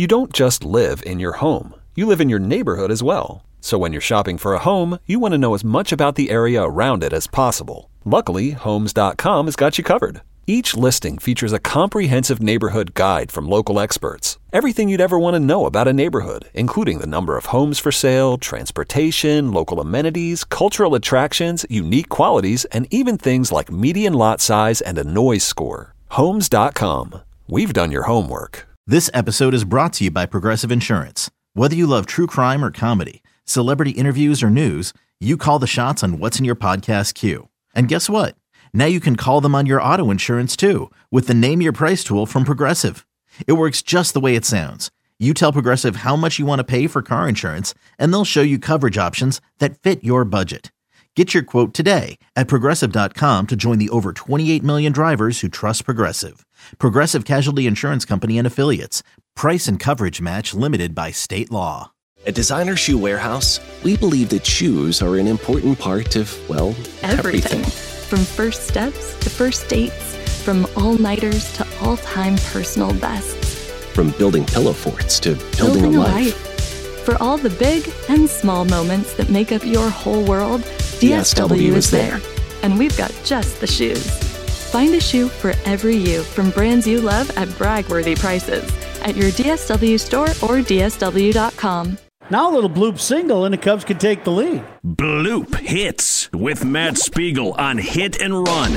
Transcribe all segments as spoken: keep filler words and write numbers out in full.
You don't just live in your home. You live in your neighborhood as well. So when you're shopping for a home, you want to know as much about the area around it as possible. Luckily, Homes dot com has got you covered. Each listing features a comprehensive neighborhood guide from local experts. Everything you'd ever want to know about a neighborhood, including the number of homes for sale, transportation, local amenities, cultural attractions, unique qualities, and even things like median lot size and a noise score. Homes dot com. We've done your homework. This episode is brought to you by Progressive Insurance. Whether you love true crime or comedy, celebrity interviews or news, you call the shots on what's in your podcast queue. And guess what? Now you can call them on your auto insurance too with the Name Your Price tool from Progressive. It works just the way it sounds. You tell Progressive how much you want to pay for car insurance, and they'll show you coverage options that fit your budget. Get your quote today at Progressive dot com to join the over twenty-eight million drivers who trust Progressive. Progressive Casualty Insurance Company and Affiliates. Price and coverage match limited by state law. At Designer Shoe Warehouse, we believe that shoes are an important part of, well, everything. everything. From first steps to first dates, from all-nighters to all-time personal bests. From building pillow forts to building, building a, a life. life. For all the big and small moments that make up your whole world, D S W is there. And we've got just the shoes. Find a shoe for every you from brands you love at brag-worthy prices at your D S W store or D S W dot com. Now a little bloop single and the Cubs can take the lead. Bloop hits with Matt Spiegel on Hit and Run.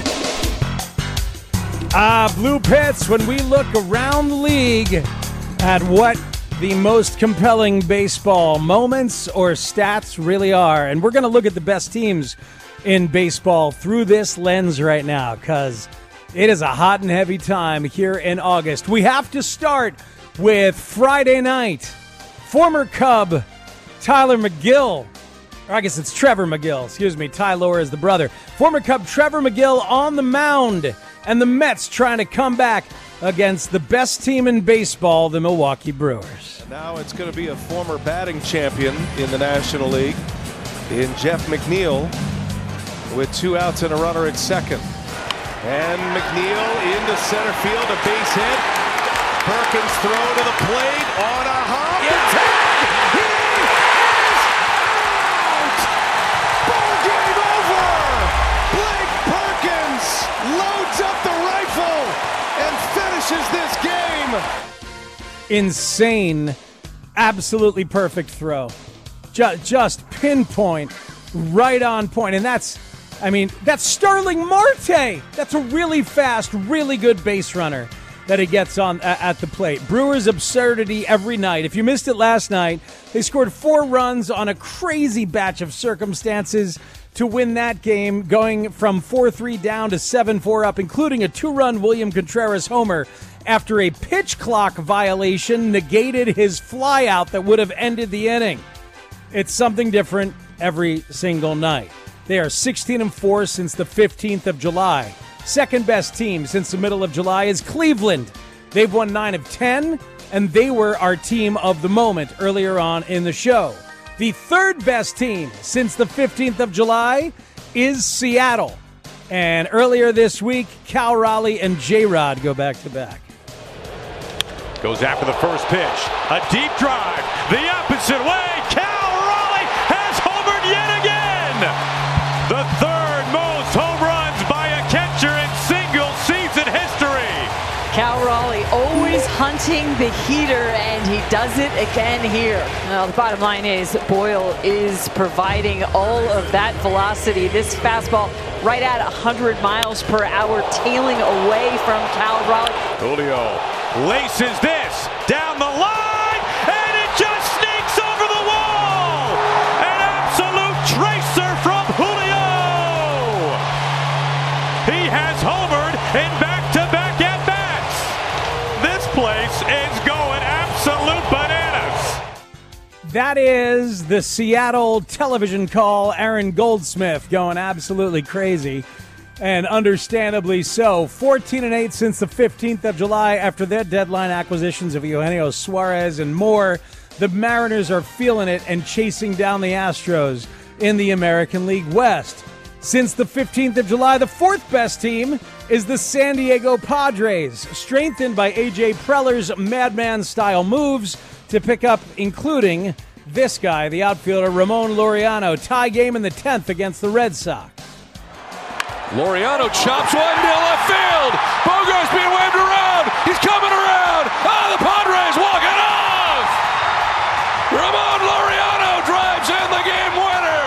Ah, bloop hits when we look around the league at what the most compelling baseball moments or stats really are. And we're going to look at the best teams in baseball through this lens right now because it is a hot and heavy time here in August. We have to start with Friday night. Former Cub Tyler McGill, or I guess it's Trevor McGill, excuse me, Ty Lower is the brother. Former Cub Trevor McGill on the mound, and the Mets trying to come back against the best team in baseball, the Milwaukee Brewers. And now it's going to be a former batting champion in the National League in Jeff McNeil with two outs and a runner at second. And McNeil into center field, a base hit. Perkins throw to the plate on a hop. Yeah. Tag! He is out! Ball game over! Blake Perkins loads up the rifle and finishes this game. Insane, absolutely perfect throw. Just, just pinpoint, right on point. And that's, I mean, that's Starling Marte. That's a really fast, really good base runner that he gets on uh, at the plate. Brewers absurdity every night. If you missed it last night, they scored four runs on a crazy batch of circumstances to win that game, going from four three down to seven four up, including a two-run William Contreras homer after a pitch clock violation negated his flyout that would have ended the inning. It's something different every single night. They are sixteen and four since the fifteenth of July. Second best team since the middle of July is Cleveland. They've won nine of ten, and they were our team of the moment earlier on in the show. The third best team since the fifteenth of July is Seattle. And earlier this week, Cal Raleigh and J-Rod go back-to-back. Goes after the first pitch. A deep drive. The opposite way. Cal Raleigh has homered yet again. The third most home runs by a catcher in single-season history. Cal Raleigh always hunting the heater, and he does it again here. Well, the bottom line is Boyle is providing all of that velocity. This fastball right at one hundred miles per hour, tailing away from Cal Raleigh. Julio laces this down the line, and it just sneaks over the wall. An absolute tracer from Julio. He has homered in back-to-back at-bats. This place is going absolute bananas. That is the Seattle television call. Aaron Goldsmith going absolutely crazy. And understandably so. fourteen and eight since the fifteenth of July after their deadline acquisitions of Eugenio Suarez and more. The Mariners are feeling it and chasing down the Astros in the American League West. Since the fifteenth of July, the fourth best team is the San Diego Padres, strengthened by A J Preller's madman-style moves to pick up, including this guy, the outfielder Ramon Laureano. Tie game in the tenth against the Red Sox. Laureano chops one to left field. Bogart's being waved around. He's coming around. Oh, the Padres walk it off. Ramon Laureano drives in the game winner.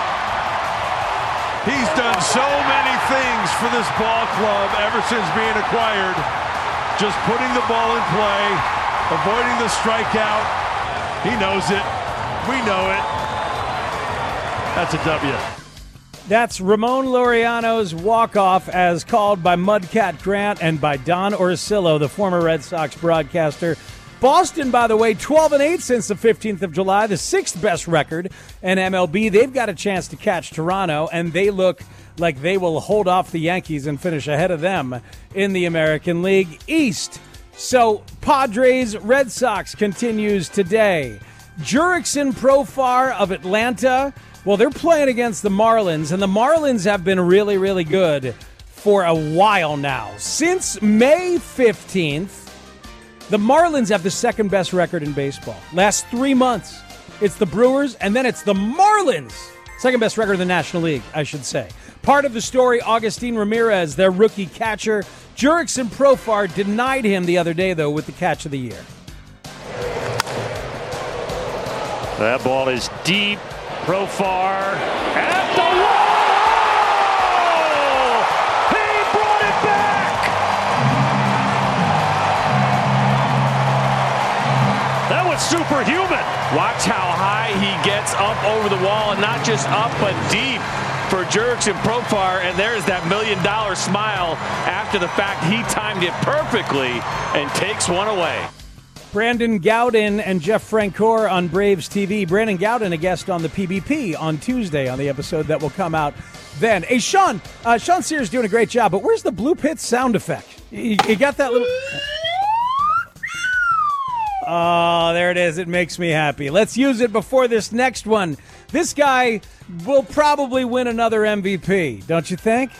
He's done so many things for this ball club ever since being acquired. Just putting the ball in play, avoiding the strikeout. He knows it. We know it. That's a W. That's Ramon Laureano's walk-off, as called by Mudcat Grant and by Don Orsillo, the former Red Sox broadcaster. Boston, by the way, twelve and eight since the fifteenth of July, the sixth best record in M L B. They've got a chance to catch Toronto, and they look like they will hold off the Yankees and finish ahead of them in the American League East. So, Padres, Red Sox continues today. Jurickson Profar of Atlanta, well, they're playing against the Marlins, and the Marlins have been really, really good for a while now. Since May fifteenth, the Marlins have the second best record in baseball. Last three months, it's the Brewers, and then it's the Marlins. Second best record in the National League, I should say. Part of the story, Agustin Ramirez, their rookie catcher. Jurickson Profar denied him the other day, though, with the catch of the year. That ball is deep. Profar at the wall! He brought it back! That was superhuman. Watch how high he gets up over the wall, and not just up, but deep for Jurickson Profar. And there's that million-dollar smile after the fact. He timed it perfectly and takes one away. Brandon Gowden and Jeff Francoeur on Braves T V. Brandon Gowden, a guest on the P B P on Tuesday on the episode that will come out then. Hey, Sean, uh, Sean Sears doing a great job, but where's the Blue Pit sound effect? You, you got that little... Oh, there it is. It makes me happy. Let's use it before this next one. This guy will probably win another M V P, don't you think?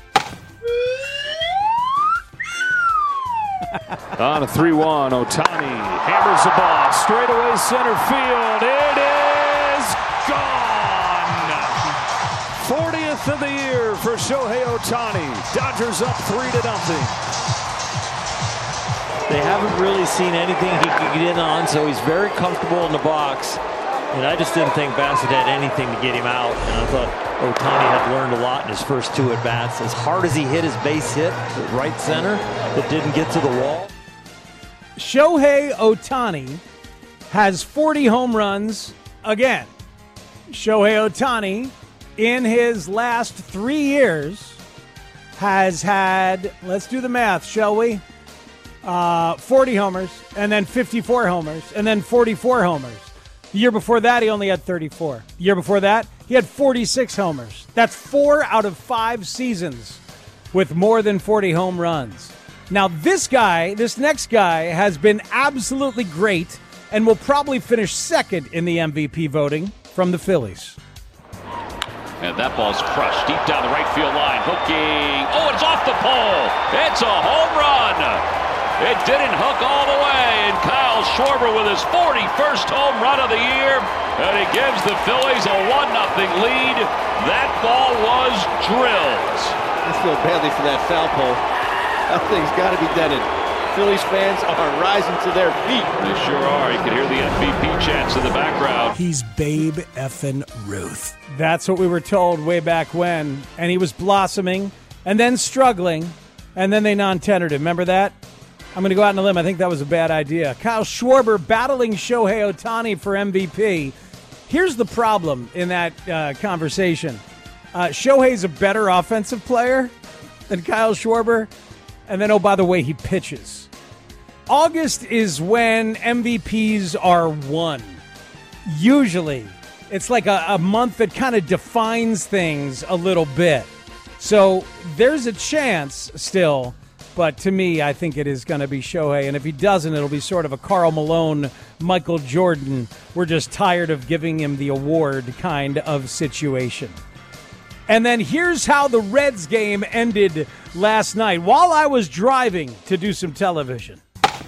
On a three one, Ohtani hammers the ball straight away center field. It is gone. fortieth of the year for Shohei Ohtani. Dodgers up three to nothing. They haven't really seen anything he could get in on, so he's very comfortable in the box. And I just didn't think Bassett had anything to get him out. And I thought Ohtani had learned a lot in his first two at-bats. As hard as he hit his base hit to right center, it didn't get to the wall. Shohei Ohtani has forty home runs again. Shohei Ohtani, in his last three years, has had, let's do the math, shall we? Uh, forty homers, and then fifty-four homers, and then forty-four homers. The year before that, he only had thirty-four. The year before that, he had forty-six homers. That's four out of five seasons with more than forty home runs. Now, this guy, this next guy, has been absolutely great and will probably finish second in the M V P voting from the Phillies. And that ball's crushed deep down the right field line. Hooking. Oh, it's off the pole. It's a home run. It didn't hook all the way, and Kyle Schwarber with his forty-first home run of the year, and he gives the Phillies a one nothing lead. That ball was drilled. I feel badly for that foul pole. That thing's got to be deaded. Phillies fans are rising to their feet. They sure are. You can hear the M V P chants in the background. He's Babe effing Ruth. That's what we were told way back when, and he was blossoming and then struggling, and then they non-tendered him. Remember that? I'm going to go out on a limb. I think that was a bad idea. Kyle Schwarber battling Shohei Ohtani for M V P. Here's the problem in that uh, conversation. Uh, Shohei's a better offensive player than Kyle Schwarber. And then, oh, by the way, he pitches. August is when M V Ps are won. Usually. It's like a, a month that kind of defines things a little bit. So there's a chance still. But to me, I think it is going to be Shohei. And if he doesn't, it'll be sort of a Karl Malone, Michael Jordan. We're just tired of giving him the award kind of situation. And then here's how the Reds game ended last night while I was driving to do some television.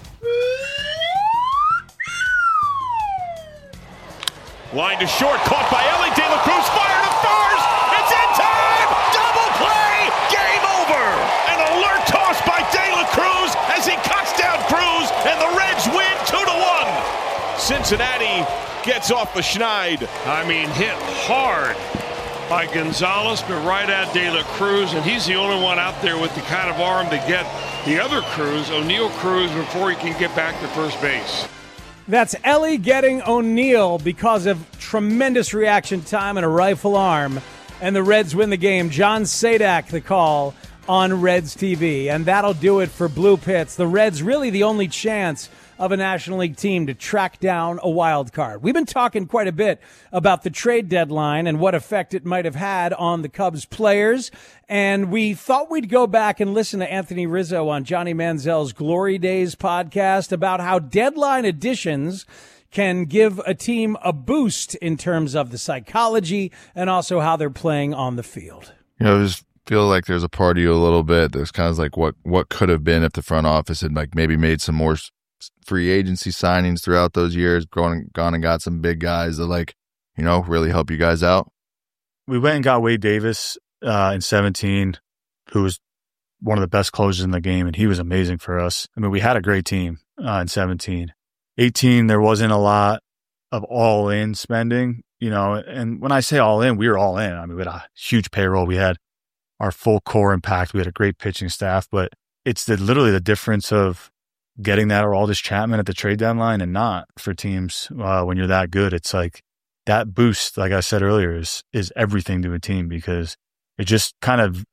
Line to short, caught by Ellie. De La Cruz fired to first. It's in time. Double play. Game over. An alert toss by De La Cruz as he cuts down Cruz, and the Reds win two to one. Cincinnati gets off the schneid. I mean, hit hard by Gonzalez, but right at De La Cruz, and he's the only one out there with the kind of arm to get the other Cruz, O'Neill Cruz, before he can get back to first base. That's Ellie getting O'Neill because of tremendous reaction time and a rifle arm, and the Reds win the game. John Sadak, the call on Reds T V, and that'll do it for Blue Pits. The Reds really the only chance of a National League team to track down a wild card. We've been talking quite a bit about the trade deadline and what effect it might have had on the Cubs players. And we thought we'd go back and listen to Anthony Rizzo on Johnny Manziel's Glory Days podcast about how deadline additions can give a team a boost in terms of the psychology and also how they're playing on the field. You know, I just feel like there's a part of you a little bit. There's kind of like what, what could have been if the front office had like maybe made some more free agency signings throughout those years, gone, gone and got some big guys that, like, you know, really help you guys out. We went and got Wade Davis uh, in seventeen, who was one of the best closers in the game, and he was amazing for us. I mean, we had a great team uh, in seventeen. eighteen, there wasn't a lot of all-in spending, you know, and when I say all-in, we were all in. I mean, we had a huge payroll. We had our full core impact. We had a great pitching staff, but it's the, literally the difference of getting that Aroldis Chapman at the trade deadline and not for teams uh, when you're that good. It's like that boost, like I said earlier, is is everything to a team because it just kind of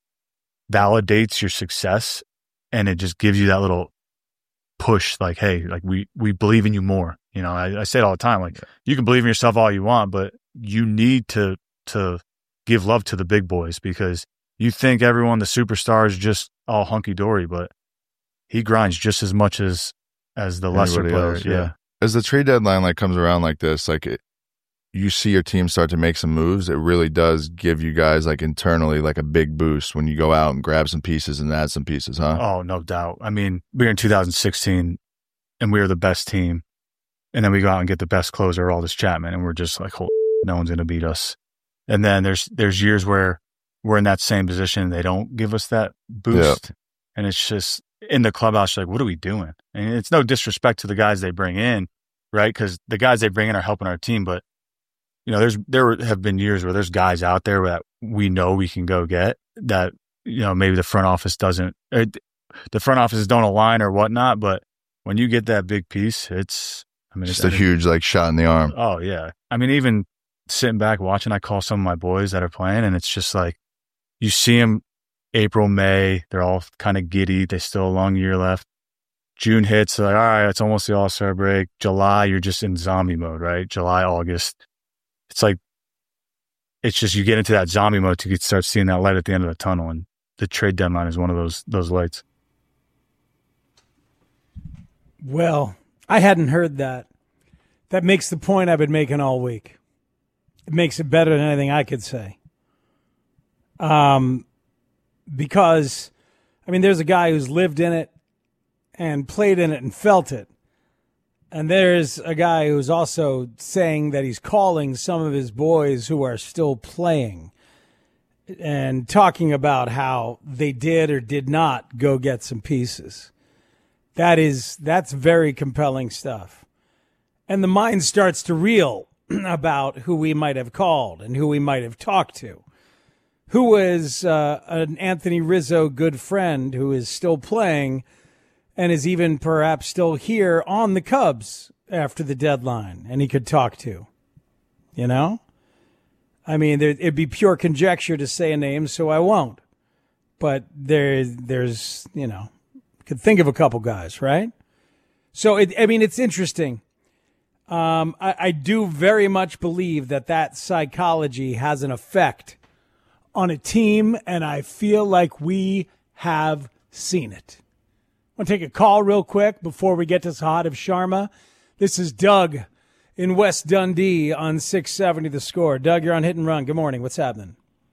validates your success and it just gives you that little push like, hey, like we, we believe in you more. You know, I, I say it all the time, like you can believe in yourself all you want, but you need to to give love to the big boys because you think everyone, the superstars, are just all hunky-dory, but he grinds just as much as as the lesser Anybody players. else, yeah. yeah. As the trade deadline like comes around like this, like it, you see your team start to make some moves. It really does give you guys like internally like a big boost when you go out and grab some pieces and add some pieces, huh? Oh, no doubt. I mean, we were in two thousand sixteen and we were the best team, and then we go out and get the best closer, Aroldis Chapman, and we're just like, holy, no one's going to beat us. And then there's there's years where we're in that same position and they don't give us that boost, yep. And it's just in the clubhouse, like, what are we doing? And it's no disrespect to the guys they bring in, right? Because the guys they bring in are helping our team. But, you know, there's there have been years where there's guys out there that we know we can go get that, you know, maybe the front office doesn't, or the front offices don't align or whatnot. But when you get that big piece, it's, I mean, just it's a huge like shot in the arm. Oh, yeah. I mean, even sitting back watching, I call some of my boys that are playing, and it's just like, you see them April, May, they're all kind of giddy. They still have a long year left. June hits, they're like, all right, it's almost the All-Star break. July, you're just in zombie mode, right? July, August. It's like, it's just you get into that zombie mode to start seeing that light at the end of the tunnel, and the trade deadline is one of those those lights. Well, I hadn't heard that. That makes the point I've been making all week. It makes it better than anything I could say. Um, because, I mean, there's a guy who's lived in it and played in it and felt it. And there's a guy who's also saying that he's calling some of his boys who are still playing and talking about how they did or did not go get some pieces. That is, that's very compelling stuff. And the mind starts to reel about who we might have called and who we might have talked to. Who is uh, an Anthony Rizzo good friend who is still playing and is even perhaps still here on the Cubs after the deadline, and he could talk to, you know? I mean, there, it'd be pure conjecture to say a name, so I won't. But there, there's, you know, could think of a couple guys, right? So, it, I mean, it's interesting. Um, I, I do very much believe that that psychology has an effect on a team, and I feel like we have seen it. I want to take a call real quick before we get to Sahad of Sharma. This is Doug in West Dundee on six seventy The Score. Doug, you're on Hit and Run. Good morning. What's happening?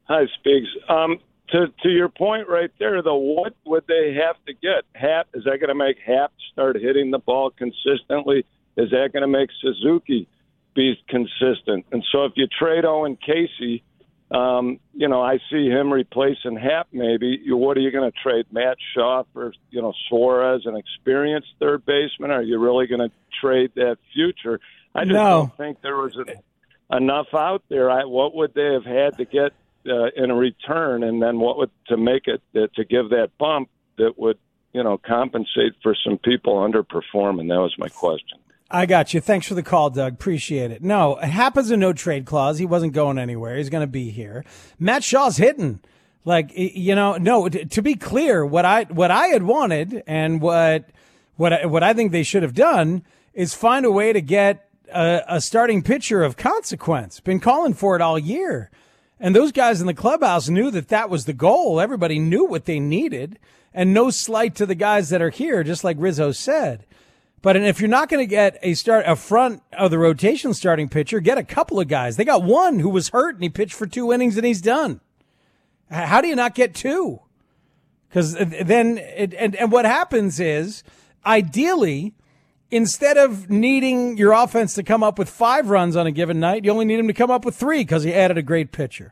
Hi, Speaks. Um, to to your point right there, though, what would they have to get? Happ, is that going to make Happ start hitting the ball consistently? Is that going to make Suzuki be consistent? And so if you trade Owen Casey, um, you know, I see him replacing Happ maybe. You, what are you going to trade? Matt Shaw for, you know, Suarez, an experienced third baseman? Are you really going to trade that future? I just no. don't think there was a, enough out there. I, what would they have had to get uh, in a return, and then what would to make it uh, to give that bump that would, you know, compensate for some people underperforming? That was my question. I got you. Thanks for the call, Doug. Appreciate it. No, it happens a no trade clause. He wasn't going anywhere. He's going to be here. Matt Shaw's hitting. Like, you know, no, to be clear, what I, what I had wanted and what, what, I, what I think they should have done is find a way to get a, a starting pitcher of consequence. Been calling for it all year. And those guys in the clubhouse knew that that was the goal. Everybody knew what they needed, and no slight to the guys that are here, just like Rizzo said. But if you're not going to get a start, a front of the rotation starting pitcher, get a couple of guys. They got one who was hurt and he pitched for two innings and he's done. How do you not get two? Because then, it, and, and what happens is, ideally, instead of needing your offense to come up with five runs on a given night, you only need them to come up with three because you added a great pitcher.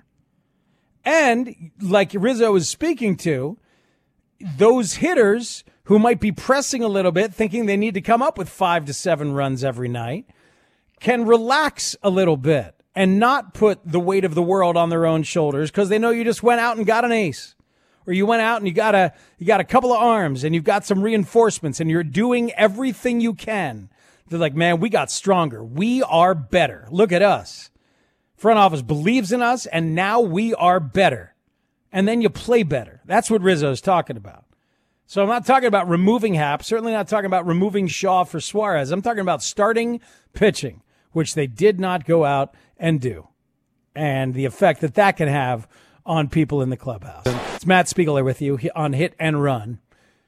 And like Rizzo is speaking to, those hitters who might be pressing a little bit, thinking they need to come up with five to seven runs every night, can relax a little bit and not put the weight of the world on their own shoulders because they know you just went out and got an ace. Or you went out and you got a you got a couple of arms and you've got some reinforcements and you're doing everything you can. They're like, man, we got stronger. We are better. Look at us. Front office believes in us, and now we are better. And then you play better. That's what Rizzo's talking about. So I'm not talking about removing Happ. Certainly not talking about removing Shaw for Suarez. I'm talking about starting pitching, which they did not go out and do, and the effect that that can have on people in the clubhouse. It's Matt Spiegler with you on Hit and Run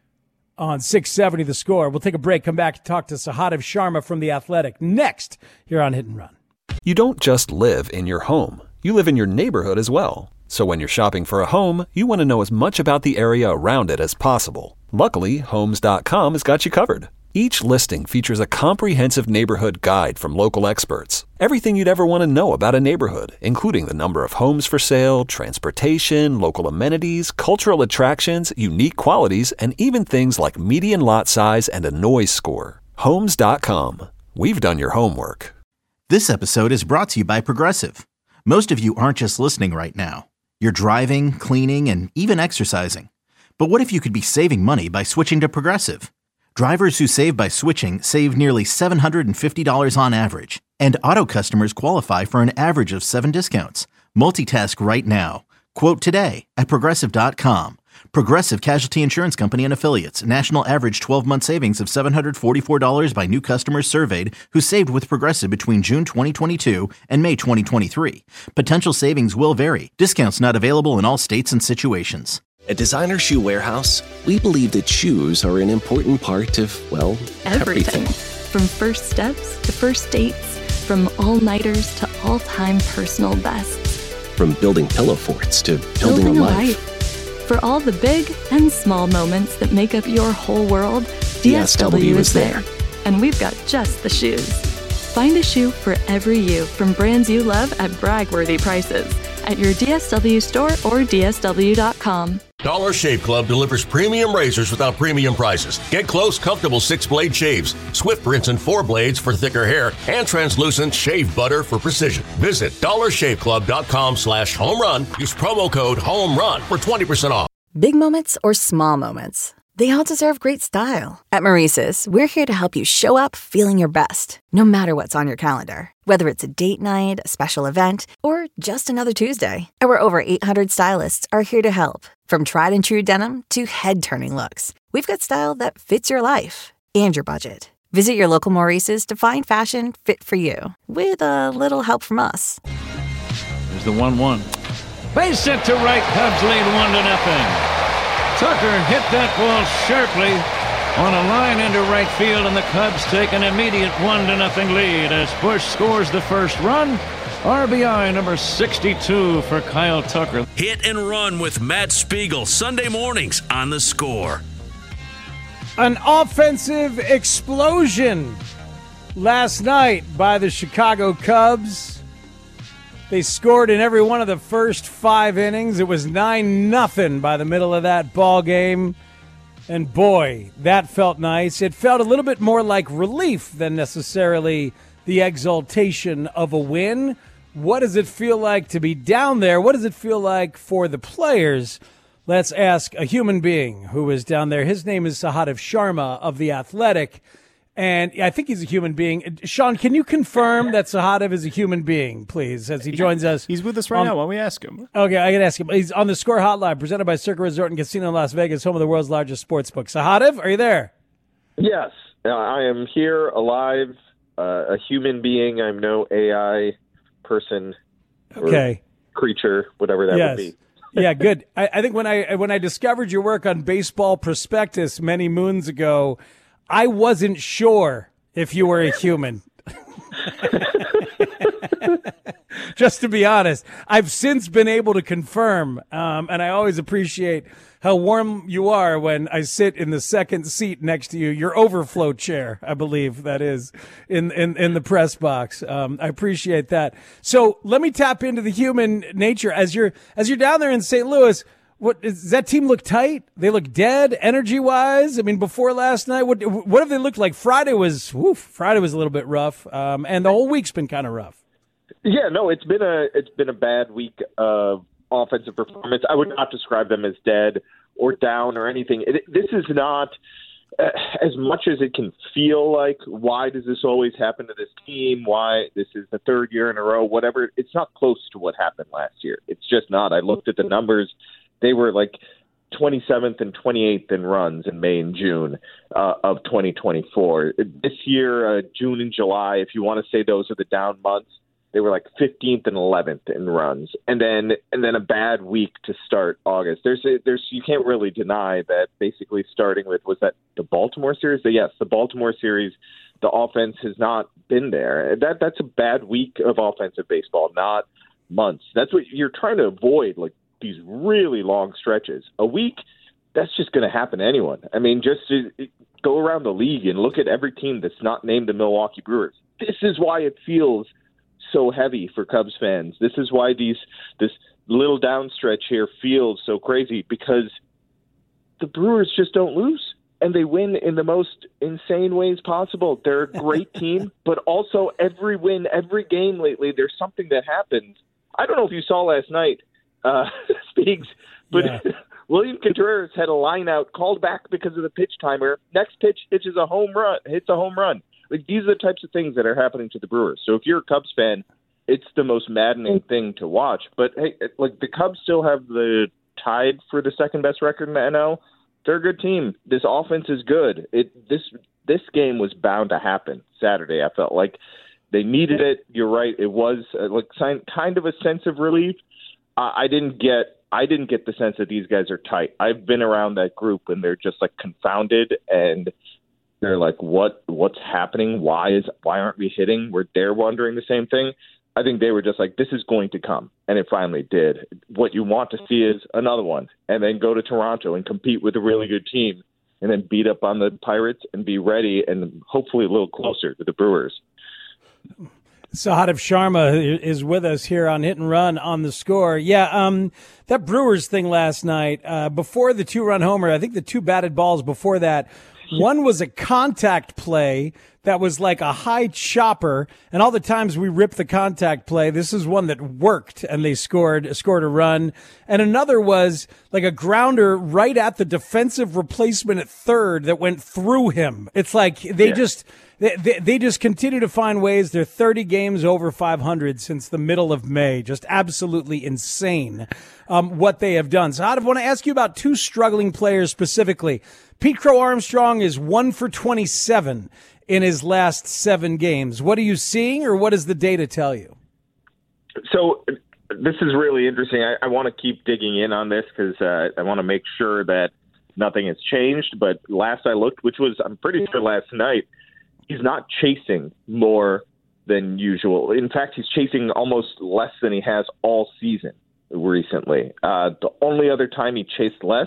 on six seventy The Score. We'll take a break, come back and talk to Sahadev Sharma from The Athletic next here on Hit and Run. You don't just live in your home. You live in your neighborhood as well. So when you're shopping for a home, you want to know as much about the area around it as possible. Luckily, Homes dot com has got you covered. Each listing features a comprehensive neighborhood guide from local experts. Everything you'd ever want to know about a neighborhood, including the number of homes for sale, transportation, local amenities, cultural attractions, unique qualities, and even things like median lot size and a noise score. Homes dot com. We've done your homework. This episode is brought to you by Progressive. Most of you aren't just listening right now. You're driving, cleaning, and even exercising. But what if you could be saving money by switching to Progressive? Drivers who save by switching save nearly seven hundred fifty dollars on average. And auto customers qualify for an average of seven discounts. Multitask right now. Quote today at Progressive dot com. Progressive Casualty Insurance Company and Affiliates. National average twelve-month savings of seven hundred forty-four dollars by new customers surveyed who saved with Progressive between June twenty twenty-two and May twenty twenty-three. Potential savings will vary. Discounts not available in all states and situations. At Designer Shoe Warehouse, we believe that shoes are an important part of, well, everything. everything. From first steps to first dates, from all-nighters to all-time personal bests. From building pillow forts to building, Building a a life. life. For all the big and small moments that make up your whole world, D S W is there. And we've got just the shoes. Find a shoe for every you from brands you love at brag-worthy prices at your D S W store or D S W dot com. Dollar Shave Club delivers premium razors without premium prices. Get close, comfortable six-blade shaves, swift rinse and four blades for thicker hair, and translucent shave butter for precision. Visit dollar shave club dot com slash home run. Use promo code HOMERUN for twenty percent off. Big moments or small moments, they all deserve great style. At Maurice's, we're here to help you show up feeling your best, no matter what's on your calendar. Whether it's a date night, a special event, or just another Tuesday, our over eight hundred stylists are here to help. From tried and true denim to head-turning looks, we've got style that fits your life and your budget. Visit your local Maurice's to find fashion fit for you, with a little help from us. There's the one one. Base hit to right, Cubs lead one to nothing. Tucker hit that ball sharply on a line into right field, and the Cubs take an immediate one to nothing lead as Bush scores the first run. R B I number sixty-two for Kyle Tucker. Hit and Run with Matt Spiegel, Sunday mornings on The Score. An offensive explosion last night by the Chicago Cubs. They scored in every one of the first five innings. It was nine nothing by the middle of that ball game. And boy, that felt nice. It felt a little bit more like relief than necessarily the exaltation of a win. What does it feel like to be down there? What does it feel like for the players? Let's ask a human being who is down there. His name is Sahadev Sharma of The Athletic. And I think he's a human being. Sean, can you confirm that Sahadev is a human being, please, as he joins us? He's with us right on, now. Why don't we ask him? Okay, I can ask him. He's on the Score Hotline, presented by Circa Resort and Casino in Las Vegas, home of the world's largest sports book. Sahadev, are you there? Yes, uh, I am here, alive, uh, a human being. I'm no A I person okay. or creature, whatever that yes. would be. Yeah, good. I, I think when I when I discovered your work on Baseball Prospectus many moons ago, I wasn't sure if you were a human. Just to be honest, I've since been able to confirm, um, and I always appreciate how warm you are when I sit in the second seat next to you, your overflow chair, I believe that is, in, in, in the press box. Um, I appreciate that. So let me tap into the human nature. As you're, as you're down there in Saint Louis, what does that team look tight? They look dead energy wise. I mean, before last night, what what have they looked like? Friday was woof, Friday was a little bit rough, um, and the whole week's been kind of rough. Yeah, no, it's been a it's been a bad week of offensive performance. I would not describe them as dead or down or anything. It, this is not uh, as much as it can feel like. Why does this always happen to this team? Why this is the third year in a row? Whatever. It's not close to what happened last year. It's just not. I looked at the numbers. They were like twenty-seventh and twenty-eighth in runs in May and June uh, of twenty twenty-four. This year, uh, June and July, if you want to say those are the down months, they were like fifteenth and eleventh in runs, and then and then a bad week to start August. There's a, there's you can't really deny that basically starting with was that the Baltimore series. But yes, the Baltimore series, the offense has not been there. That that's a bad week of offensive baseball, not months. That's what you're trying to avoid, like these really long stretches. A week, that's just going to happen to anyone. I mean, just to go around the league and look at every team that's not named the Milwaukee Brewers. This is why it feels so heavy for Cubs fans. This is why these this little down stretch here feels so crazy, because the Brewers just don't lose, and they win in the most insane ways possible. They're a great team, but also every win, every game lately, there's something that happens. I don't know if you saw last night, uh, Speaks, but yeah. William Contreras had a line out called back because of the pitch timer. Next pitch pitches a home run, hits a home run. Like, these are the types of things that are happening to the Brewers. So if you're a Cubs fan, it's the most maddening thing to watch. But hey, like, the Cubs still have the tied for the second best record in the N L. They're a good team. This offense is good. It this this game was bound to happen Saturday. I felt like they needed it. You're right. It was uh, like kind of a sense of relief. Uh, I didn't get. I didn't get the sense that these guys are tight. I've been around that group, and they're just like confounded, and they're like, "What? What's happening? Why is? Why aren't we hitting?" We're they're wondering the same thing. I think they were just like, "This is going to come," and it finally did. What you want to see is another one, and then go to Toronto and compete with a really good team, and then beat up on the Pirates and be ready, and hopefully a little closer to the Brewers. Sahadev Sharma is with us here on Hit and Run on The Score. Yeah, um, that Brewers thing last night, uh, before the two-run homer, I think the two batted balls before that, one was a contact play that was like a high chopper, and all the times we ripped the contact play, this is one that worked, and they scored scored a run. And another was like a grounder right at the defensive replacement at third that went through him. It's like they yeah. just... They, they, they just continue to find ways. They're thirty games over five hundred since the middle of May. Just absolutely insane um, what they have done. So I want to ask you about two struggling players specifically. Pete Crow Armstrong is one for twenty-seven in his last seven games. What are you seeing, or what does the data tell you? So this is really interesting. I, I want to keep digging in on this because uh, I want to make sure that nothing has changed. But last I looked, which was, I'm pretty sure last night, he's not chasing more than usual. In fact, he's chasing almost less than he has all season recently. Uh, the only other time he chased less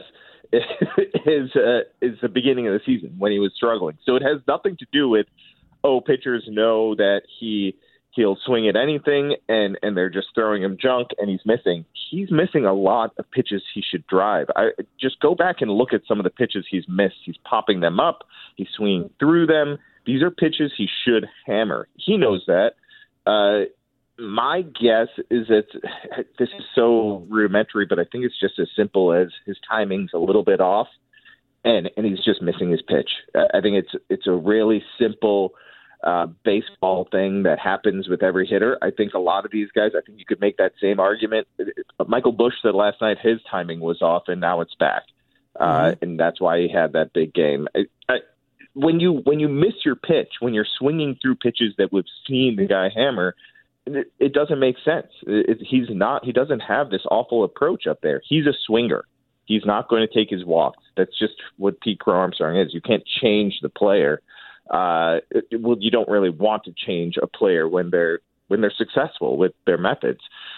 is uh, is the beginning of the season when he was struggling. So it has nothing to do with, oh, pitchers know that he he'll swing at anything and, and they're just throwing him junk and he's missing. He's missing a lot of pitches he should drive. I just go back and look at some of the pitches he's missed. He's popping them up. He's swinging through them. These are pitches he should hammer. He knows that. Uh, my guess is that this is so rudimentary, but I think it's just as simple as his timing's a little bit off, and, and he's just missing his pitch. I think it's it's a really simple uh, baseball thing that happens with every hitter. I think a lot of these guys, I think you could make that same argument. Michael Busch said last night his timing was off, and now it's back, uh, mm-hmm. and that's why he had that big game. I, I, when you when you miss your pitch, when you're swinging through pitches that we've seen the guy hammer, it, it doesn't make sense. It, it, he's not. He doesn't have this awful approach up there. He's a swinger. He's not going to take his walks. That's just what Pete Crow Armstrong is. You can't change the player. Uh, it, well, you don't really want to change a player when they're when they're successful with their methods.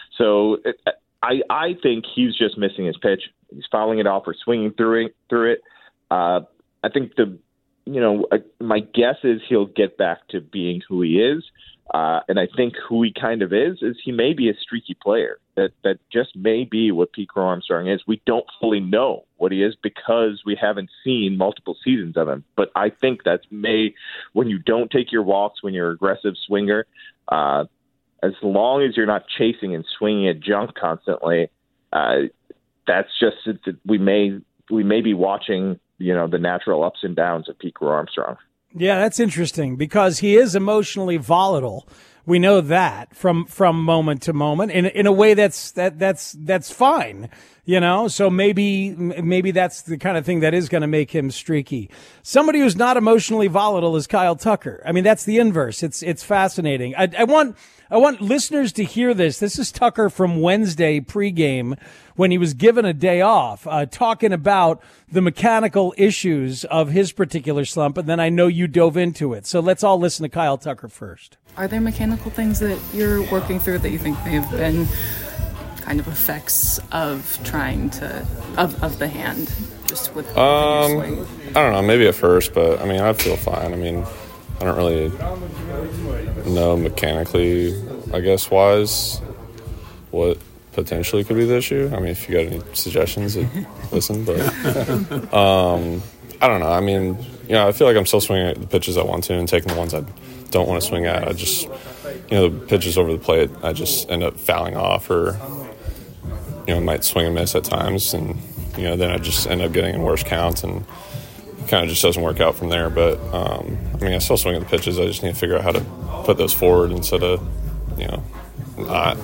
So it, I I think he's just missing his pitch. He's fouling it off or swinging through it. Through it. Uh, I think the you know uh, my guess is he'll get back to being who he is. Uh, and I think who he kind of is, is he may be a streaky player. That that just may be what Pete Crow Armstrong is. We don't fully know what he is because we haven't seen multiple seasons of him. But I think that's may, when you don't take your walks, when you're an aggressive swinger, uh, as long as you're not chasing and swinging at junk constantly, uh, that's just, we may we may be watching, you know, the natural ups and downs of Pete Crow Armstrong. Yeah, that's interesting because he is emotionally volatile. We know that from from moment to moment in in a way that's that that's that's fine, you know. So maybe maybe that's the kind of thing that is going to make him streaky. Somebody who's not emotionally volatile is Kyle Tucker. I mean, that's the inverse. It's it's fascinating. I, I want I want listeners to hear this. This is Tucker from Wednesday pregame when he was given a day off, uh, talking about the mechanical issues of his particular slump. And then I know you dove into it. So let's all listen to Kyle Tucker first. Are there mechanical things that you're working through that you think may have been kind of effects of trying to, of, of the hand, just with um, I don't know, maybe at first, but I mean, I feel fine. I mean, I don't really know mechanically, I guess, wise, what potentially could be the issue. I mean, if you got any suggestions, listen, but um, I don't know. I mean, you know, I feel like I'm still swinging at the pitches I want to and taking the ones I don't want to swing at. I just, you know, the pitches over the plate, I just end up fouling off or, you know, might swing and miss at times. And, you know, then I just end up getting in worse counts and it kind of just doesn't work out from there. But, um, I mean, I still swing at the pitches. I just need to figure out how to put those forward instead of, you know, not.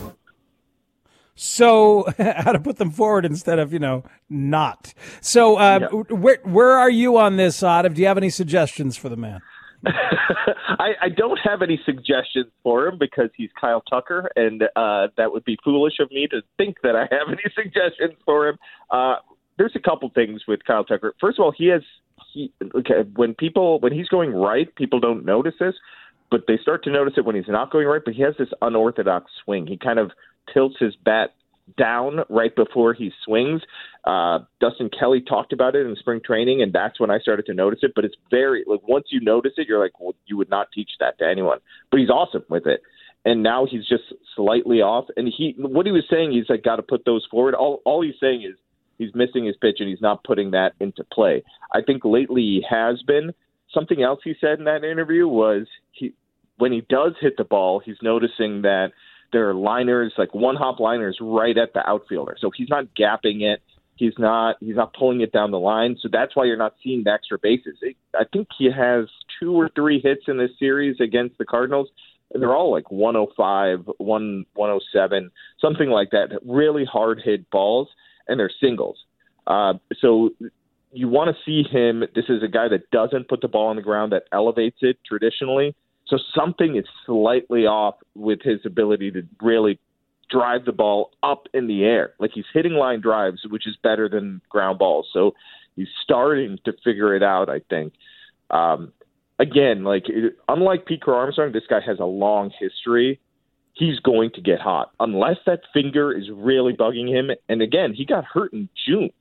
So how to put them forward instead of, you know, not. So uh, yeah. where where are you on this, Aadav? Do you have any suggestions for the man? I, I don't have any suggestions for him because he's Kyle Tucker, and uh, that would be foolish of me to think that I have any suggestions for him. Uh, there's a couple things with Kyle Tucker. First of all, he has he okay, when people when he's going right, people don't notice this, but they start to notice it when he's not going right. But he has this unorthodox swing. He kind of tilts his bat down right before he swings. Uh, Dustin Kelly talked about it in spring training, and that's when I started to notice it. But it's very, like, once you notice it, you're like, well, you would not teach that to anyone. But he's awesome with it. And now he's just slightly off. And he, what he was saying, he's like, got to put those forward. All, all he's saying is he's missing his pitch and he's not putting that into play. I think lately he has been. Something else he said in that interview was he, when he does hit the ball, he's noticing that there are liners, like one-hop liners, right at the outfielder. So he's not gapping it. He's not he's not pulling it down the line. So that's why you're not seeing the extra bases. I think he has two or three hits in this series against the Cardinals, and they're all like one oh five, one oh seven, something like that. Really hard-hit balls, and they're singles. Uh, so you want to see him. This is a guy that doesn't put the ball on the ground, that elevates it traditionally. So something is slightly off with his ability to really drive the ball up in the air. Like, he's hitting line drives, which is better than ground balls. So he's starting to figure it out, I think. Um, again, like it, unlike Pete Crow Armstrong, this guy has a long history. He's going to get hot unless that finger is really bugging him. And again, he got hurt in June.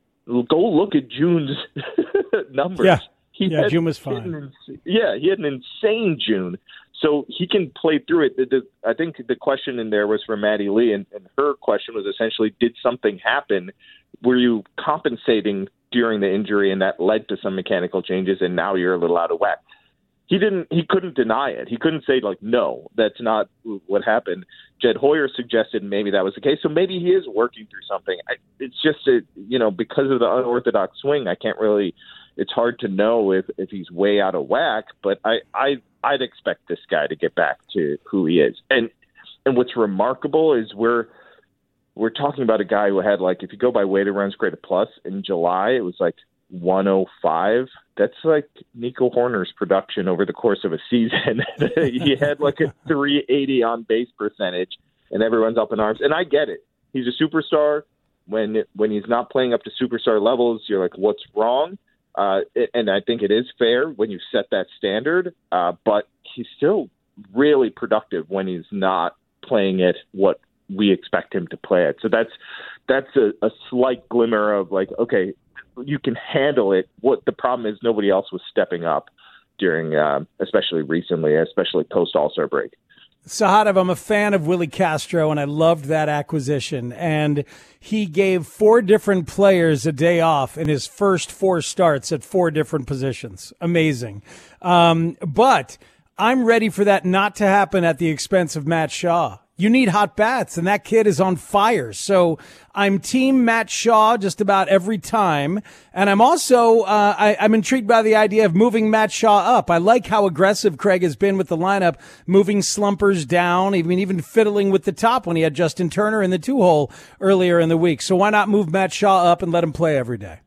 Go look at June's numbers. Yeah, he yeah had, June was fine. An, yeah, he had an insane June. So he can play through it. The, the, I think the question in there was for Maddie Lee, and, and her question was essentially, did something happen? Were you compensating during the injury, and that led to some mechanical changes, and now you're a little out of whack? He didn't. He couldn't deny it. He couldn't say, like, no, that's not what happened. Jed Hoyer suggested maybe that was the case, so maybe he is working through something. I, it's just, a, you know, because of the unorthodox swing, I can't really – it's hard to know if, if he's way out of whack, but I, I, I'd expect this guy to get back to who he is. And and what's remarkable is we're we're talking about a guy who had, like, if you go by weighted runs created plus, in July it was like one oh five. That's like Nico Horner's production over the course of a season. He had like a three eighty on base percentage, and everyone's up in arms. And I get it. He's a superstar. When when he's not playing up to superstar levels, you're like, what's wrong? Uh, and I think it is fair when you set that standard, uh, but he's still really productive when he's not playing at what we expect him to play at. So that's that's a, a slight glimmer of like, okay, you can handle it. What the problem is, nobody else was stepping up during, uh, especially recently, especially post All-Star break. Sahadev, I'm a fan of Willie Castro, and I loved that acquisition. And he gave four different players a day off in his first four starts at four different positions. Amazing. Um, but I'm ready for that not to happen at the expense of Matt Shaw. You need hot bats, and that kid is on fire. So I'm team Matt Shaw just about every time. And I'm also, uh, I, I'm intrigued by the idea of moving Matt Shaw up. I like how aggressive Craig has been with the lineup, moving slumpers down, even, even fiddling with the top when he had Justin Turner in the two hole earlier in the week. So why not move Matt Shaw up and let him play every day?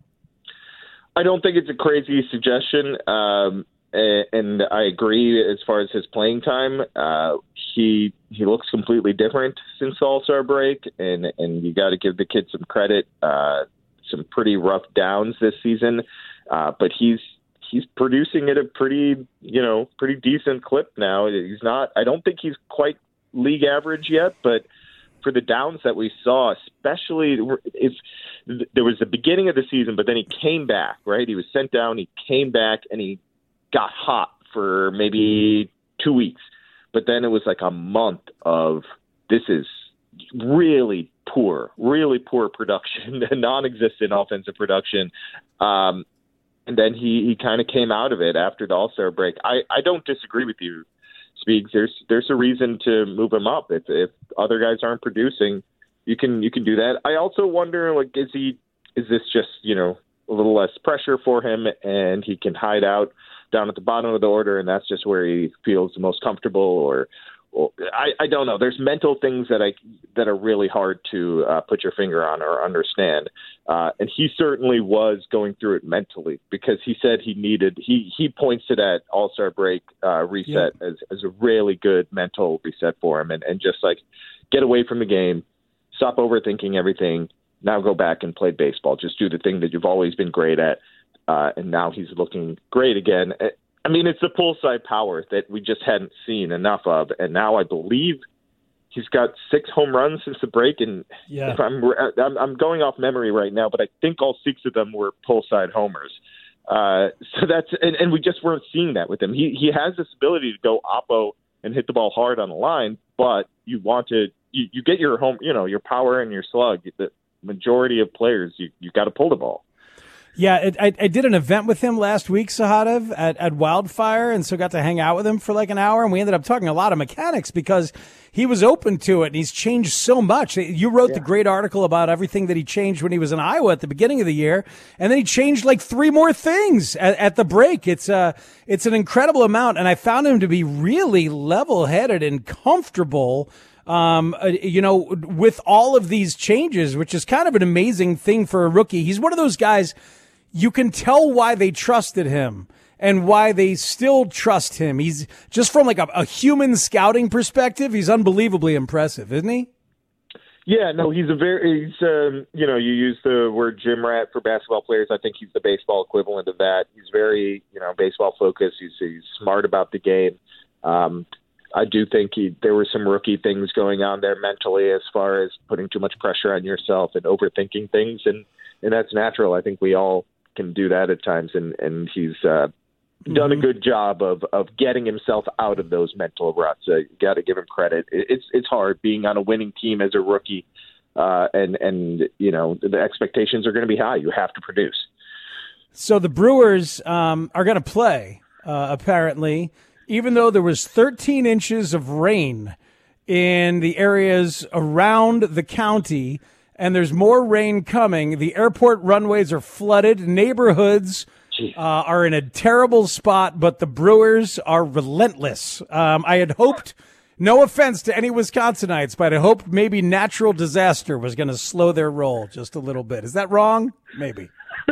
I don't think it's a crazy suggestion. Um, and I agree as far as his playing time. Uh, he he looks completely different since the All-Star break, and, and you got to give the kid some credit. Uh, some pretty rough downs this season, uh, but he's he's producing at a pretty you know pretty decent clip now. He's not. I don't think he's quite league average yet, but for the downs that we saw, especially if there was the beginning of the season, but then he came back. Right, he was sent down. He came back, and he got hot for maybe two weeks. But then it was like a month of this is really poor, really poor production, non-existent offensive production. Um, and then he, he kind of came out of it after the All-Star break. I, I don't disagree with you, Speaks. There's there's a reason to move him up. If if other guys aren't producing, you can you can do that. I also wonder, like, is he is this just, you know, a little less pressure for him and he can hide out down at the bottom of the order, and that's just where he feels the most comfortable, or, or I, I don't know. There's mental things that I that are really hard to uh, put your finger on or understand. Uh, and he certainly was going through it mentally, because he said he needed. He he points to that All-Star break uh, reset yeah. as as a really good mental reset for him, and and just like get away from the game, stop overthinking everything. Now go back and play baseball. Just do the thing that you've always been great at. Uh, and now he's looking great again. I mean, it's the pull side power that we just hadn't seen enough of. And now I believe he's got six home runs since the break. And yeah. if I'm, I'm I'm going off memory right now, but I think all six of them were pull side homers. Uh, so that's and, and we just weren't seeing that with him. He he has this ability to go oppo and hit the ball hard on the line, but you want to you, you get your home, you know, your power and your slug. The majority of players, you you got to pull the ball. Yeah, it, I, I did an event with him last week, Sahadev, at, at Wildfire, and so got to hang out with him for like an hour, and we ended up talking a lot of mechanics because he was open to it, and he's changed so much. You wrote yeah. the great article about everything that he changed when he was in Iowa at the beginning of the year, and then he changed like three more things at, at the break. It's uh, it's an incredible amount, and I found him to be really level-headed and comfortable Um, uh, you know, with all of these changes, which is kind of an amazing thing for a rookie. He's one of those guys, you can tell why they trusted him and why they still trust him. He's just from like a, a human scouting perspective, he's unbelievably impressive, isn't he? Yeah, no, he's a very, he's, um, you know, you use the word gym rat for basketball players. I think he's the baseball equivalent of that. He's very, you know, baseball focused. He's, he's smart about the game. Um, I do think he, there were some rookie things going on there mentally as far as putting too much pressure on yourself and overthinking things. And, and that's natural. I think we all can do that at times. And, and he's uh, done a good job of, of getting himself out of those mental ruts. Uh, you got to give him credit. It's, it's hard being on a winning team as a rookie. Uh, and, and, you know, the expectations are going to be high. You have to produce. So the Brewers um, are going to play, uh, apparently, even though there was thirteen inches of rain in the areas around the county, and there's more rain coming. The airport runways are flooded. Neighborhoods uh, are in a terrible spot, but the Brewers are relentless. Um, I had hoped, no offense to any Wisconsinites, but I hoped maybe natural disaster was going to slow their roll just a little bit. Is that wrong? Maybe.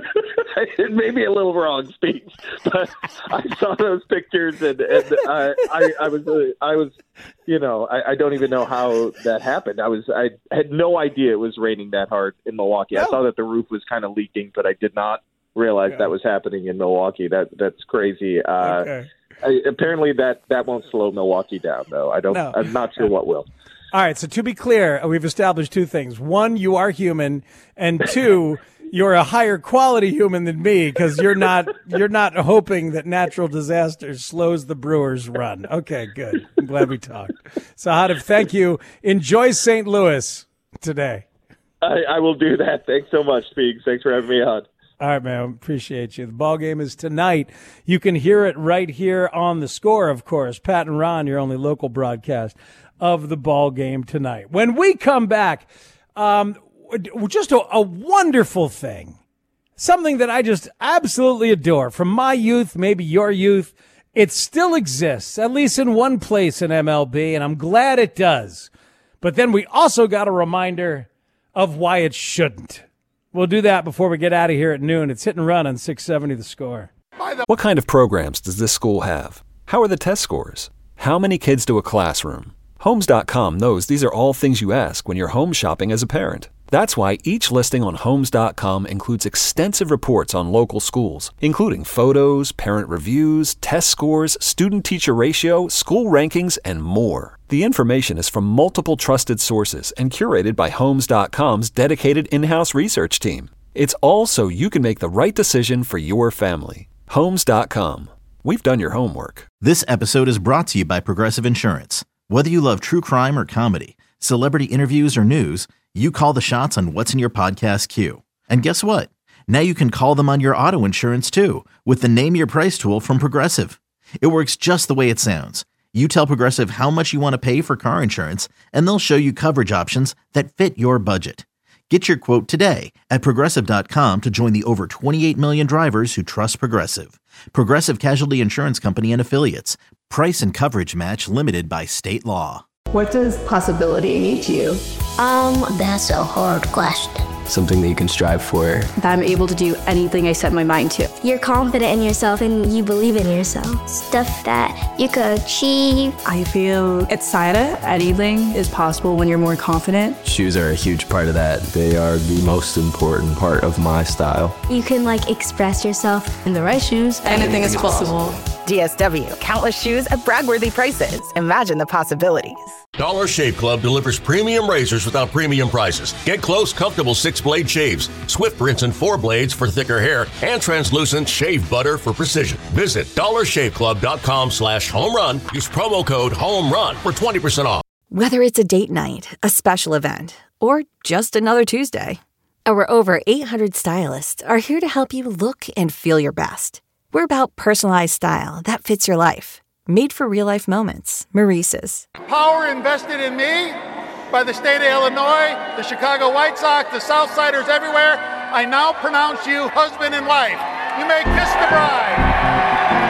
It may be a little wrong, Speaks, but I saw those pictures and, and I, I, I was, uh, I was, you know, I, I don't even know how that happened. I was, I had no idea it was raining that hard in Milwaukee. I saw that the roof was kind of leaking, but I did not realize yeah. that was happening in Milwaukee. That that's crazy. Uh, okay. I, apparently that, that won't slow Milwaukee down, though. I don't. No. I'm not sure what will. All right. So to be clear, we've established two things: one, you are human, and two. You're a higher quality human than me because you're not you're not hoping that natural disaster slows the Brewers' run. Okay, good. I'm glad we talked. Sahadev, thank you. Enjoy Saint Louis today. I, I will do that. Thanks so much, Speaks. Thanks for having me on. All right, man. Appreciate you. The ball game is tonight. You can hear it right here on The Score, of course. Pat and Ron, your only local broadcast of the ball game tonight. When we come back, um, just a, a wonderful thing, something that I just absolutely adore from my youth, maybe your youth. It still exists, at least in one place in M L B, and I'm glad it does. But then we also got a reminder of why it shouldn't. We'll do that before we get out of here at noon. It's Hit and Run on six seventy The Score. What kind of programs does this school have? How are the test scores? How many kids do a classroom? Homes dot com knows these are all things you ask when you're home shopping as a parent. That's why each listing on Homes dot com includes extensive reports on local schools, including photos, parent reviews, test scores, student-teacher ratio, school rankings, and more. The information is from multiple trusted sources and curated by Homes dot com's dedicated in-house research team. It's all so you can make the right decision for your family. Homes dot com. We've done your homework. This episode is brought to you by Progressive Insurance. Whether you love true crime or comedy, celebrity interviews or news, you call the shots on what's in your podcast queue. And guess what? Now you can call them on your auto insurance too with the Name Your Price tool from Progressive. It works just the way it sounds. You tell Progressive how much you want to pay for car insurance, and they'll show you coverage options that fit your budget. Get your quote today at Progressive dot com to join the over twenty-eight million drivers who trust Progressive. Progressive Casualty Insurance Company and Affiliates. Price and coverage match limited by state law. What does possibility mean to you? Um, that's a hard question. Something that you can strive for. That I'm able to do anything I set my mind to. You're confident in yourself and you believe in yourself. Stuff that you could achieve. I feel excited. Anything is possible when you're more confident. Shoes are a huge part of that. They are the most important part of my style. You can like express yourself. In the right shoes, anything is possible. D S W, countless shoes at brag-worthy prices. Imagine the possibilities. Dollar Shave Club delivers premium razors without premium prices. Get close, comfortable six-blade shaves, Swift rinse and four blades for thicker hair, and translucent shave butter for precision. Visit dollar shave club dot com slash home run. Use promo code HOMERUN for twenty percent off. Whether it's a date night, a special event, or just another Tuesday, our over eight hundred stylists are here to help you look and feel your best. We're about personalized style that fits your life. Made for real-life moments. Maurice's. Power invested in me by the state of Illinois, the Chicago White Sox, the Southsiders everywhere. I now pronounce you husband and wife. You may kiss the bride.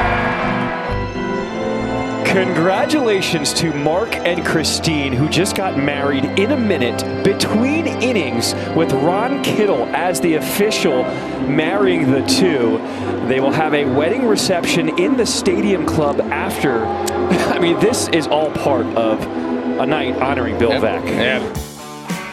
Congratulations to Mark and Christine, who just got married in a minute between innings with Ron Kittle as the official marrying the two. They will have a wedding reception in the Stadium Club after. I mean, this is all part of a night honoring Bill and, Veeck. And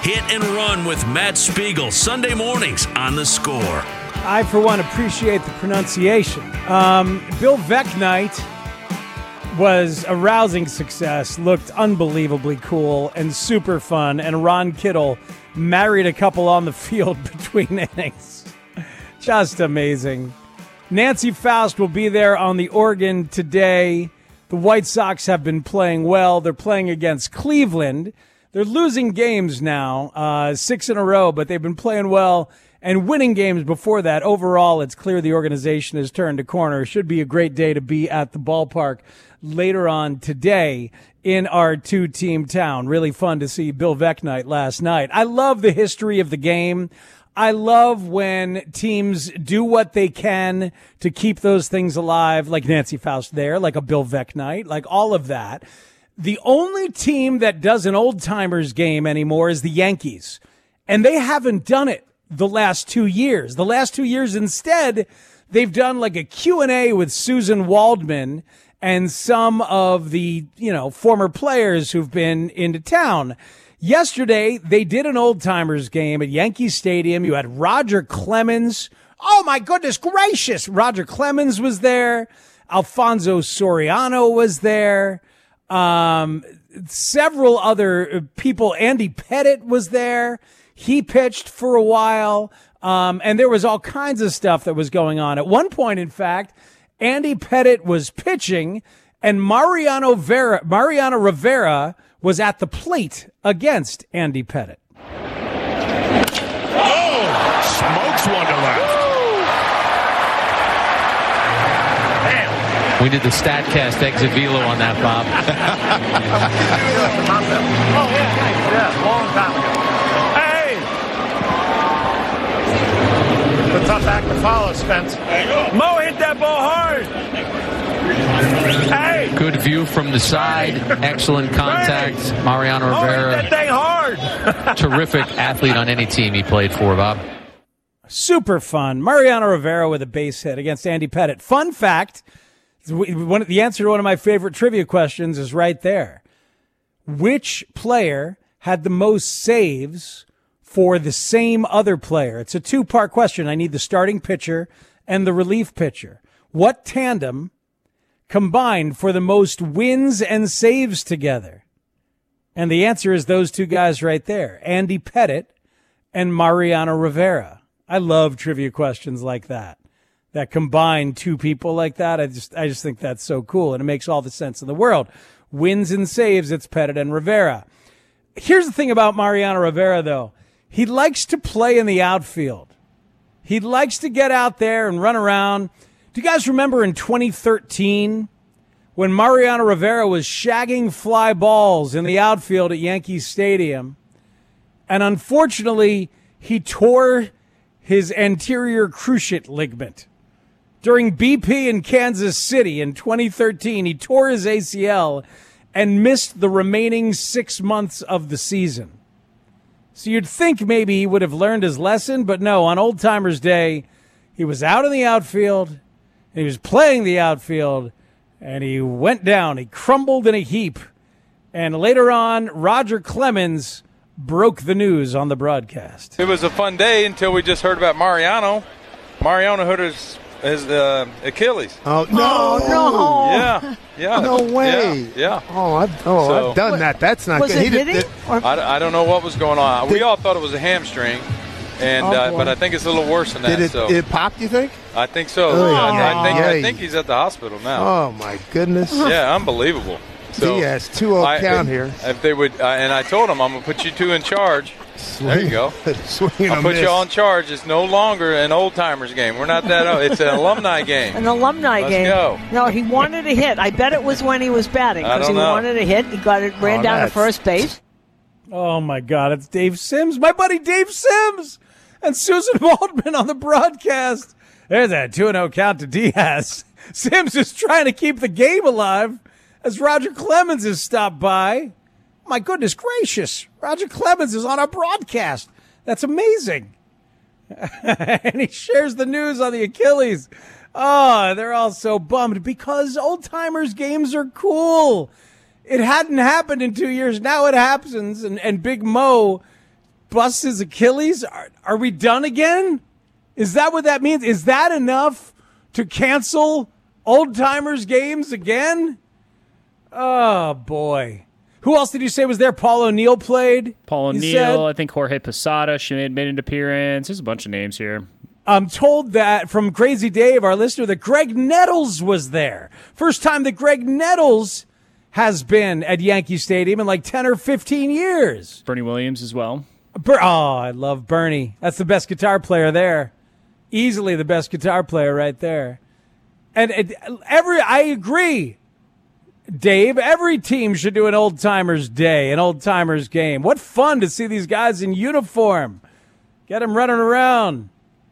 Hit and Run with Matt Spiegel, Sunday mornings on The Score. I, for one, appreciate the pronunciation. Um, Bill Vecknight was a rousing success, looked unbelievably cool and super fun, and Ron Kittle married a couple on the field between innings. Just amazing. Nancy Faust will be there on the organ today. The White Sox have been playing well. They're playing against Cleveland. They're losing games now, uh, six in a row, but they've been playing well and winning games before that. Overall, it's clear the organization has turned a corner. It should be a great day to be at the ballpark later on today in our two-team town. Really fun to see Bill Vecknight last night. I love the history of the game. I love when teams do what they can to keep those things alive, like Nancy Faust there, like a Bill Vecknight, like all of that. The only team that does an old-timers game anymore is the Yankees, and they haven't done it the last two years. The last two years, instead, they've done like a Q and A with Susan Waldman and some of the, you know, former players who've been into town. Yesterday, they did an old-timers game at Yankee Stadium. You had Roger Clemens. Oh, my goodness gracious. Roger Clemens was there. Alfonso Soriano was there. Um, several other people. Andy Pettitte was there. He pitched for a while. Um, and there was all kinds of stuff that was going on. At one point, in fact, Andy Pettitte was pitching, and Mariano Vera, Mariano Rivera was at the plate against Andy Pettitte. Oh, smokes one to left. We did the StatCast exit velo on that, Bob. Oh, yeah, nice. Yeah, long time ago. Hey! The tough act to follow, Spence. Mo hit that ball hard. Hey! Good view from the side. Excellent contact. Mariano Rivera. Oh, hit that thing hard. Terrific athlete on any team he played for, Bob. Super fun. Mariano Rivera with a base hit against Andy Pettitte. Fun fact, one, the answer to one of my favorite trivia questions is right there. Which player had the most saves for the same other player? It's a two-part question. I need the starting pitcher and the relief pitcher. What tandem combined for the most wins and saves together? And the answer is those two guys right there, Andy Pettitte and Mariano Rivera. I love trivia questions like that, that combine two people like that. I just, I just think that's so cool, and it makes all the sense in the world. Wins and saves, it's Pettitte and Rivera. Here's the thing about Mariano Rivera, though. He likes to play in the outfield. He likes to get out there and run around. Do you guys remember in twenty thirteen when Mariano Rivera was shagging fly balls in the outfield at Yankee Stadium? And unfortunately, he tore his anterior cruciate ligament. During B P in Kansas City in twenty thirteen, he tore his A C L and missed the remaining six months of the season. So you'd think maybe he would have learned his lesson, but no, on Old Timers Day, he was out in the outfield, he was playing the outfield, and he went down. He crumbled in a heap. And later on, Roger Clemens broke the news on the broadcast. It was a fun day until we just heard about Mariano. Mariano hurt his, his uh, Achilles. Oh, no. Oh, no. Yeah, yeah. No way. Yeah. yeah. Oh, I've, oh So- I've done that. That's not Was good. it He did- hitting? did- I, I don't know what was going on. we Did- all thought it was a hamstring, and Oh, uh, boy. but I think it's a little worse than that. Did it, so it pop, you think? I think so. Oh, I, I think I yay. think he's at the hospital now. Oh, my goodness. Yeah, unbelievable. So He has two oh I- count here. If they would, uh, and I told him I'm gonna put you two in charge. There you go. Swing I'll and put miss. you all in charge. It's no longer an old timers game. We're not that old. It's an alumni game. An alumni Let's game. go. No, he wanted a hit. I bet it was when he was batting I because he don't know. wanted a hit. He got it, ran Oh, down to that's- first base. Oh, my God. It's Dave Sims, my buddy Dave Sims, and Susan Waldman on the broadcast. There's that two and oh count to Diaz. Sims is trying to keep the game alive as Roger Clemens has stopped by. My goodness gracious. Roger Clemens is on our broadcast. That's amazing. And he shares the news on the Achilles. Oh, they're all so bummed because old timers games are cool. It hadn't happened in two years. Now it happens. And, and Big Mo busts his Achilles? Are, are we done again? Is that what that means? Is that enough to cancel Old Timers games again? Oh, boy. Who else did you say was there? Paul O'Neill played? Paul O'Neill, I think Jorge Posada, she made, made an appearance. There's a bunch of names here. I'm told that from Crazy Dave, our listener, that Greg Nettles was there. First time that Greg Nettles has been at Yankee Stadium in like ten or fifteen years. Bernie Williams as well. Ber- oh, I love Bernie. That's the best guitar player there. Easily the best guitar player right there. And it, every, I agree, Dave, every team should do an Old Timers Day, an Old Timers game. What fun to see these guys in uniform. Get them running around.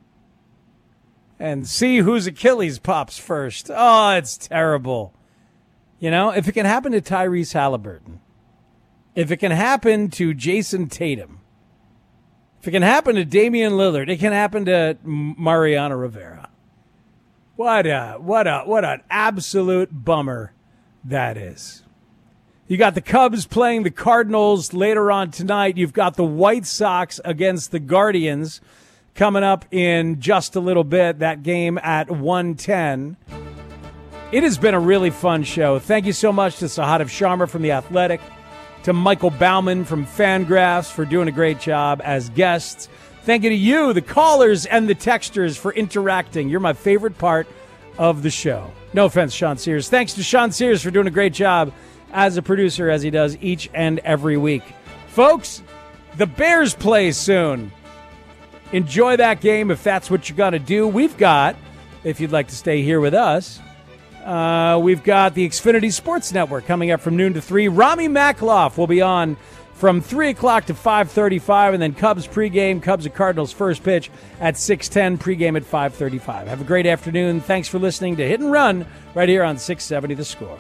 And see whose Achilles pops first. Oh, it's terrible. You know, if it can happen to Tyrese Halliburton, if it can happen to Jason Tatum, if it can happen to Damian Lillard, it can happen to Mariano Rivera. What a, what a, what an absolute bummer that is. You got the Cubs playing the Cardinals later on tonight. You've got the White Sox against the Guardians coming up in just a little bit, that game at one ten. It has been a really fun show. Thank you so much to Sahadev Sharma from The Athletic, to Michael Bauman from Fangraphs for doing a great job as guests. Thank you to you, the callers and the texters, for interacting. You're my favorite part of the show. No offense, Sean Sears. Thanks to Sean Sears for doing a great job as a producer, as he does each and every week. Folks, the Bears play soon. Enjoy that game if that's what you're going to do. We've got, if you'd like to stay here with us, uh, we've got the Xfinity Sports Network coming up from noon to three. Rami Makloff will be on from three o'clock to five thirty-five, and then Cubs pregame, Cubs and Cardinals first pitch at six ten, pregame at five thirty-five. Have a great afternoon. Thanks for listening to Hit and Run right here on six seventy The Score.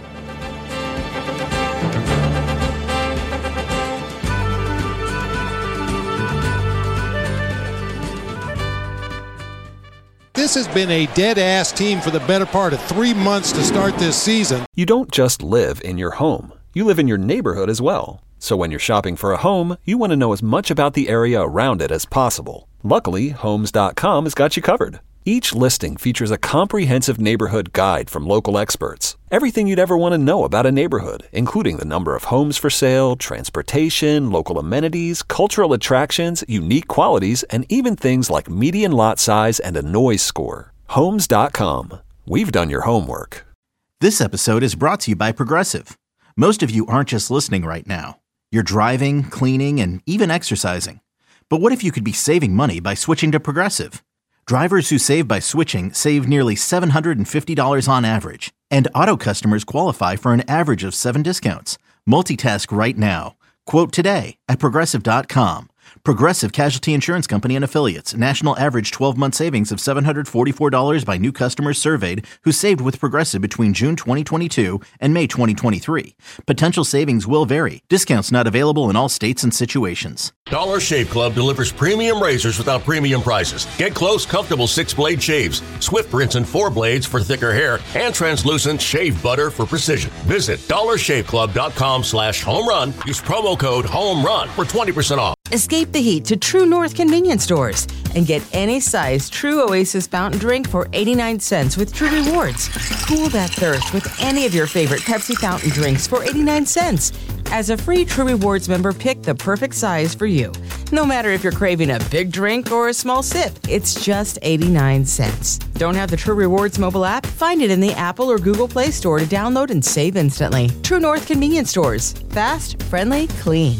This has been a dead-ass team for the better part of three months to start this season. You don't just live in your home. You live in your neighborhood as well. So when you're shopping for a home, you want to know as much about the area around it as possible. Luckily, Homes dot com has got you covered. Each listing features a comprehensive neighborhood guide from local experts. Everything you'd ever want to know about a neighborhood, including the number of homes for sale, transportation, local amenities, cultural attractions, unique qualities, and even things like median lot size and a noise score. Homes dot com. We've done your homework. This episode is brought to you by Progressive. Most of you aren't just listening right now. You're driving, cleaning, and even exercising. But what if you could be saving money by switching to Progressive? Drivers who save by switching save nearly seven hundred fifty dollars on average. And auto customers qualify for an average of seven discounts. Multitask right now. Quote today at Progressive dot com. Progressive Casualty Insurance Company and Affiliates. National average twelve-month savings of seven hundred forty-four dollars by new customers surveyed who saved with Progressive between June twenty twenty-two and May twenty twenty-three. Potential savings will vary. Discounts not available in all states and situations. Dollar Shave Club delivers premium razors without premium prices. Get close, comfortable six-blade shaves, Swift rinse and four blades for thicker hair, and translucent shave butter for precision. Visit dollar shave club dot com slash home run. Use promo code HOMERUN for twenty percent off. Escape the heat to True North convenience stores and get any size True Oasis fountain drink for eighty-nine cents with True Rewards. Cool that thirst with any of your favorite Pepsi fountain drinks for eighty-nine cents. As a free True Rewards member, pick the perfect size for you. No matter if you're craving a big drink or a small sip, it's just eighty-nine cents. Don't have the True Rewards mobile app? Find it in the Apple or Google Play Store to download and save instantly. True North convenience stores. Fast, friendly, clean.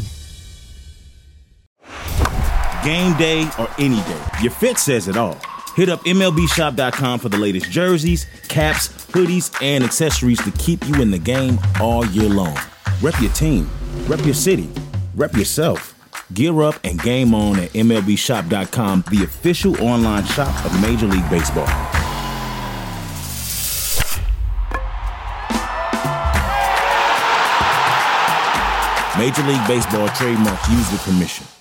Game day or any day, your fit says it all. Hit up M L B shop dot com for the latest jerseys, caps, hoodies, and accessories to keep you in the game all year long. Rep your team, rep your city, rep yourself. Gear up and game on at M L B shop dot com, the official online shop of Major League Baseball. Major League Baseball trademarks used with permission.